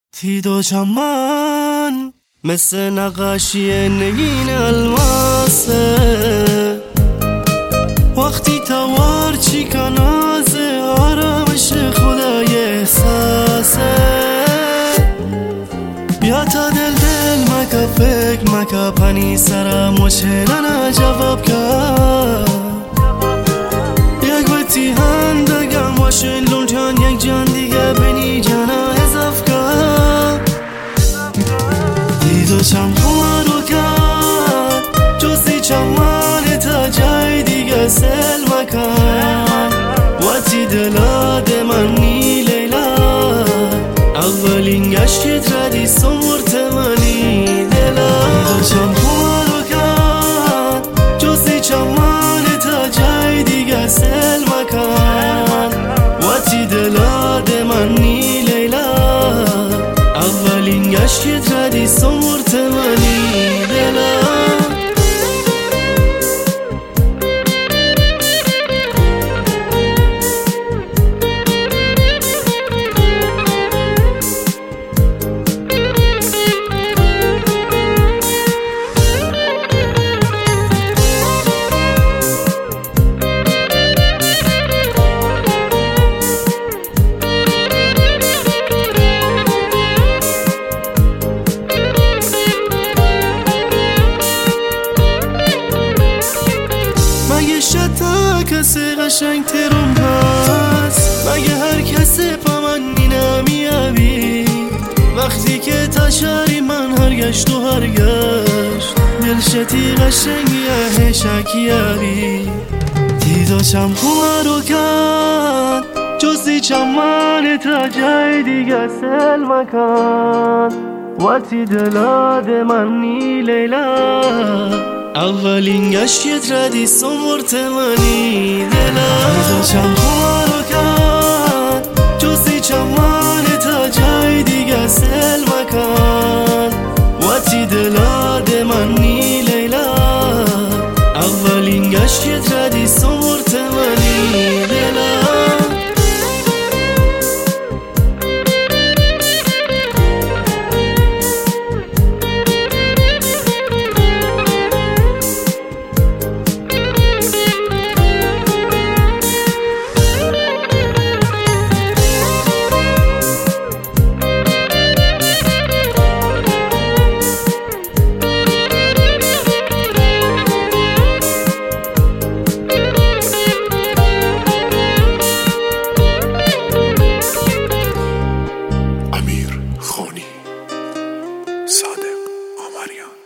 تید و چمن مثل نقاشی نگین الماسه، وقتی توار چی کنازه آرامش خدای احساسه. بیا تا دل مکا فکر مکا پنی سرم و چلنا جواب کرد. یک بطی هندگم و شلون جان یک جان دیگه بینی جانا اضاف کرد. دید و چم رو کرد جزی چمان تا جای دیگه سل مکان. وقتی دلاد من نی لیلا اولین گشت ردی سمرت منی دلا. دید و چم رو کرد جزی چمان تا جای دیگه سل مکان. وقتی دلاد من نی لیلا اولین گشت ردی سمرت منی دلا. مگه شتا کسی قشنگ ترون هست؟ مگه هر کسی پا من نمیابی؟ وقتی که تشاری من هر گشت و هر گشت دلشتی قشنگی هشکیاری. دید و چم رو کرد جزی چمان تا جای دیگه سل مکان. وقتی دلاد من نی لیلا اولین گشت ردی سمرت منی دلا. دید و چم رو کرد جزی چمان تا جای دیگه سل مکان. وقتی دلاد من نی لیلا اولین گشت ردی سمرت منی دلا. صادق آمریان.